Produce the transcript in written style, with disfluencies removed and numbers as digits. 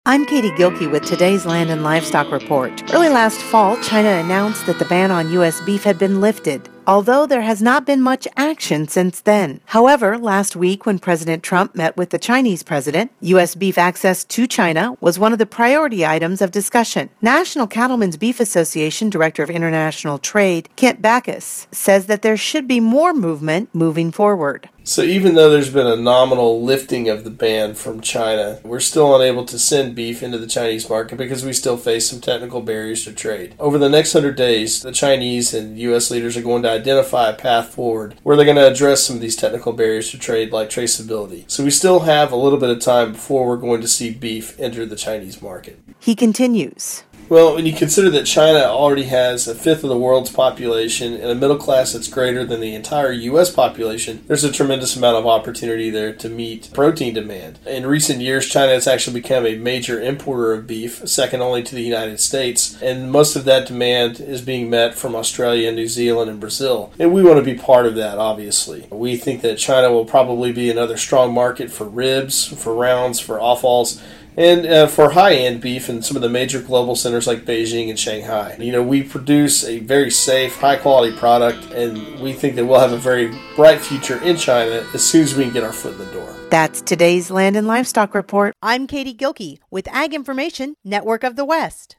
I'm Katie Gilkey with today's Land and Livestock Report. Early last fall, China announced that the ban on U.S. beef had been lifted, although there has not been much action since then. However, last week when President Trump met with the Chinese president, U.S. beef access to China was one of the priority items of discussion. National Cattlemen's Beef Association Director of International Trade, Kent Backus, says that there should be more movement moving forward. So even though there's been a nominal lifting of the ban from China, we're still unable to send beef into the Chinese market because we still face some technical barriers to trade. Over the next 100 days, the Chinese and U.S. leaders are going to identify a path forward where they're going to address some of these technical barriers to trade like traceability. So we still have a little bit of time before we're going to see beef enter the Chinese market. He continues. Well, when you consider that China already has a fifth of the world's population and a middle class that's greater than the entire U.S. population, there's a tremendous amount of opportunity there to meet protein demand. In recent years, China has actually become a major importer of beef, second only to the United States, and most of that demand is being met from Australia, New Zealand, and Brazil. And we want to be part of that, obviously. We think that China will probably be another strong market for ribs, for rounds, for offals, and for high-end beef in some of the major global centers like Beijing and Shanghai. We produce a very safe, high-quality product, and we think that we'll have a very bright future in China as soon as we can get our foot in the door. That's today's Land and Livestock Report. I'm Katie Gilkey with Ag Information Network of the West.